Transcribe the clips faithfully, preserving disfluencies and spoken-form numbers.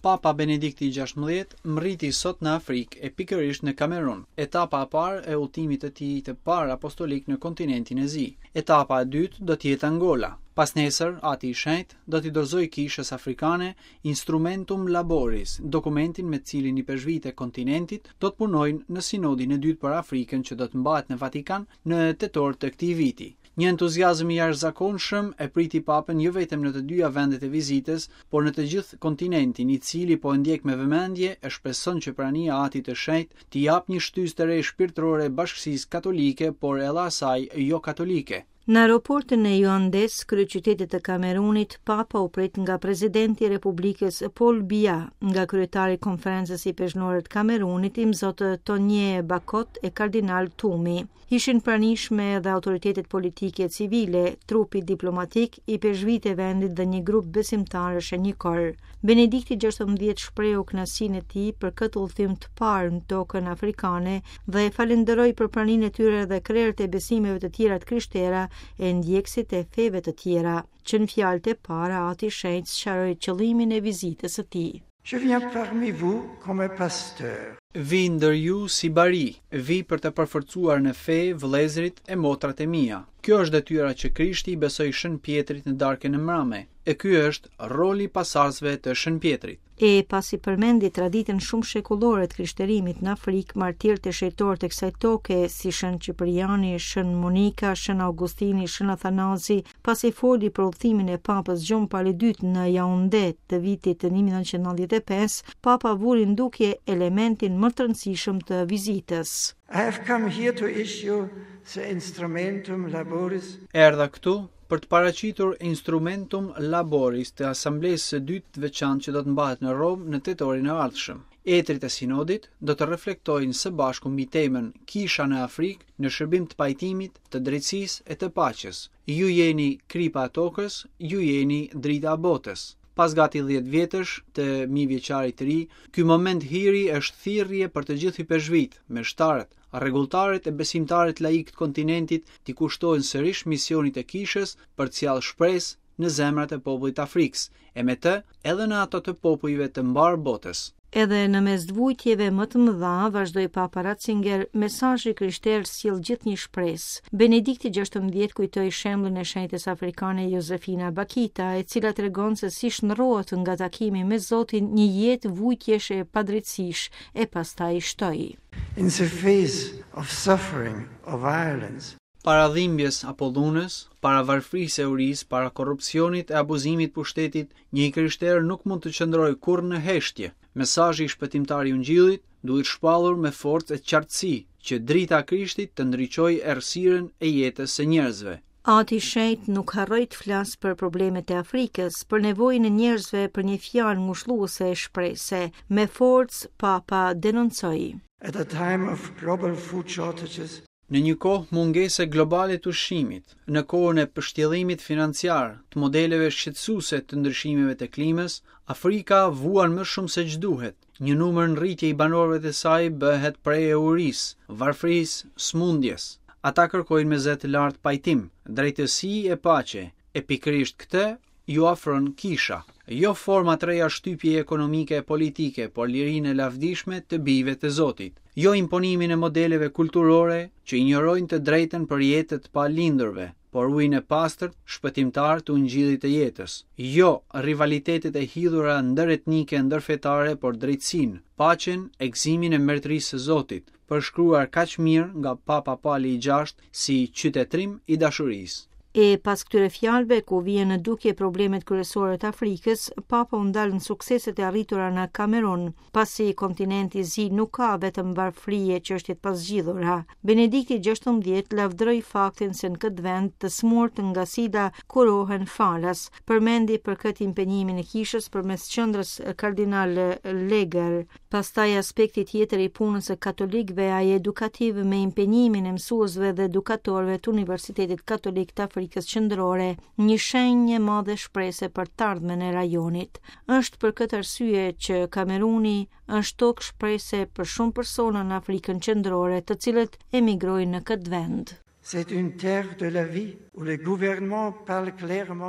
Papa Benedikti gjashtëmbëdhjetë mriti sot në Afrikë e pikërisht në Kamerun. Etapa e parë e udhëtimit të tij të parë apostolik në kontinentin e zi. Etapa e dytë do të jetë Angola. Pas nesër, Ati i Shenjtë do t'i dorëzojë kishës afrikane Instrumentum Laboris, dokumentin me cilin i peshqvitë e kontinentit do të punojnë në sinodin e dytë për Afrikën që do të mbahet në Vatikan në tetor të këtij viti. Një entuziazëm i jashtëzakonshëm e priti papën jo vetëm në të dyja vendet e vizitës, por në të gjithë kontinentin, i cili po e ndjek me vëmendje e shpreson që prania e Atit të Shenjtë t'i jap një shtysë të re shpirtërore bashkësisë katolike, por edhe asaj jo katolike. Në aeroportin e Yaoundés, kryeqytetit të Kamerunit, Papa u prit nga presidenti i Republikës Paul Biya, nga kryetari i konferencës i peshqnore të Kamerunit, i mzotë Tonye Bakot e kardinal Tumi. Ishin pranishme edhe autoritetet politike e civile, trupi diplomatik i peshqvitë e vendit dhe një grup besimtarësh e njëkor. Benedikti gjashtëmbëdhjetë shprehu kënaqësinë e tij për këtë udhëtim të parë në tokën afrikane dhe e falenderoi për praninë e tyre dhe krerët e besimeve të tjera të krishterë e ndjekësit e feve të tjera, që në fjalët e para Ati i Shenjtë sqaroi qëllimin e vizitës së tij. Je viens parmi vous comme pasteur. Vi ndër ju si bari, vi për të përforcuar në fe vëllezërit e motrat e mia. Kjo është detyra që Krishti i besoi Shën Pjetrit në darkën e mrame, e ky është roli i pasardhësve të Shën Pjetrit. E pasi përmendi traditën shumë shekullore të krishterimit në Afrikë, martirët e shejtorë të kësaj toke, si Shën Cipriani, Shën Monika, Shën Augustini, Shën Athanazi, pasi foli për udhëtimin e Papës Gjon Paul i dytë në Yaoundé të vitit një mijë nëntëqind e nëntëdhjetë e pesë, Papa vuri ndukje elementin më të rëndësishëm të vizitës. I have come here to issue the Instrumentum Laboris. Erdha këtu për të paraqitur Instrumentum Laboris të asamblesë së dytë të veçantë që do të mbahet në Rom në tetorin e ardhshëm. Etrit e sinodit do të reflektojnë së bashku mbi temën Kisha në Afrikë në shërbim të pajtimit, të drejtësisë e të paqes. Ju jeni kripa e tokës, ju jeni drita e botës. Pas gati dhjetë vjetësh të mijëvjeçarit të ri, ky moment hiri është thirrje për të gjithë i peshqvitë, meshtarët, rregulltarët e besimtarët laik të kontinentit t'i kushtojnë sërish misionit e kishës për të sjellë shpresë në zemrat e popullit Afrikës, e me të edhe në ato të popujve të mbar botës. Edhe në mes të vujtjeve më të mëdha, vazhdoi Papa Ratzinger, mesazhi krishterë sjell gjithnjë shpresë. Benedikti gjashtëmbëdhjetë kujtoi shembullin e shenjtës afrikane Josefina Bakita, e cila tregon se si shndërrohet nga takimi me Zotin një jetë vujtjesh e padrejtësish, e pastaj shtoi. In the face of suffering, of violence, para dhimbjes apo dhunës, para varfrisë e urisë, para korrupsionit e abuzimit pushtetit, një krishter nuk mund të qëndrojë kurrë në heshtje. Mesazhi i shpëtimtar i Ungjillit duhet shpallur me forcë e qartësi, që drita e Krishtit të ndriçojë errësirën e jetës së njerëzve. Ati i Shenjtë nuk harroi të flasë për problemet e Afrikës, për nevojën e njerëzve për një fjalë ngushëlluese e shpresë. Me forcë Papa denoncoi. At a time of global food shortages, në një kohë mungese globale të ushqimit, në kohën e pështjellimit financiar, të modeleve shqetësuese të ndryshimeve të klimës, Afrika vuan më shumë se ç'duhet. Një numër në rritje i banorëve të saj bëhet prej e urisë, varfrisë, smundjes. Ata kërkojnë me zë të lartë pajtim, drejtësi e paqe, e pikërisht këtë ju ofron kisha. Jo forma të reja shtypje ekonomike e politike, por lirinë e lavdishme të bijve të Zotit. Jo imponimin e modeleve kulturore që injorojnë të drejtën për jetë të palindërve, por ujin e pastërt, shpëtimtar të Ungjillit të jetës. Jo rivalitetet e hidhura ndëretnike ndërfetare, por drejtësinë, paqen e gëzimin e mërtërisë së Zotit, përshkruar kaq mirë nga Papa Pali i gjashtë si qytetrim i dashurisë. E pas këtyre fjalëve, ku vjen në dukje problemet kryesore të Afrikës, Papa u ndal në sukseset e arritura në Kamerun, pasi kontinenti i zi nuk ka vetëm varfëri e çështjet pasgjidhura. Benedikti gjashtëmbëdhjetë lavdëroi faktin se në këtë vend të smurt nga sida kurohen falas. Përmendi për këtë impenjimin e kishës përmes qendrës kardinal Leger. Pastaj aspekti tjetër i punës së katolikëve, ai edukativ, me impenjimin e mësuesve dhe edukatorëve të Universitetit Katolik të Afrikës Qendrore, një shenjë e madhe shprese për të ardhmen e rajonit. Është për këtë arsye që Kameruni është tokë shprese për shumë persona në Afrikën Qendrore, të cilët emigrojnë në këtë vend. C'est une terre de la vie où le gouvernement parle clairement.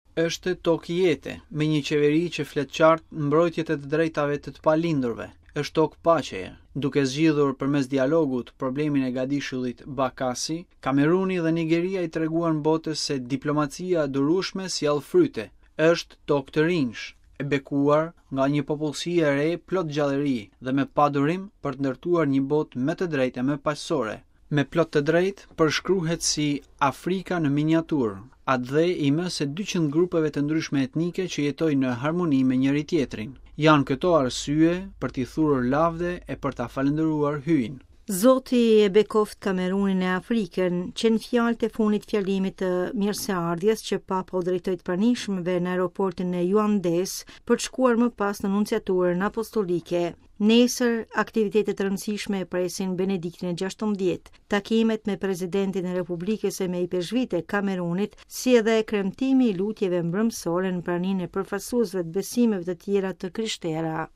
Është tokë jete, me një qeveri që flet qartë mbrojtjet e të drejtave të të palindurve. Është tokë paqeje. Duke zgjidhur përmes dialogut problemin e gadishullit Bakassi, Kameruni dhe Nigeria i treguan botës se diplomacia e durueshme sjell fryte. Është tokë të rinjsh, e bekuar nga një popullsi e re plot gjallëri dhe me padurim për të ndërtuar një botë më të drejtë e më paqësore. Me plot të drejtë përshkruhet si Afrika në miniaturë, atë dhe i më se dyqind grupeve të ndryshme etnike që jetojnë në harmoni me njëri tjetrin. Janë këto arsye për t'i thurur lavde e për t'a falendëruar hyn. Zoti e bekoft Kamerunin e Afrikën që në fjalët e fundit fjalimit të mirëseardhjes që Papa u drejtoi të pranishmëve në aeroportin e Juandes për të shkuar më pas në nunciaturën apostolike. Nesër, aktivitetet të rëndësishme e presin Benediktin e gjashtëmbëdhjetë, takimet me presidentin e Republikës e me i peshvite Kamerunit, si edhe kremtimi i lutjeve mbrëmsore në praninë e përfaqësuesve të besimeve të tjera të krishtera.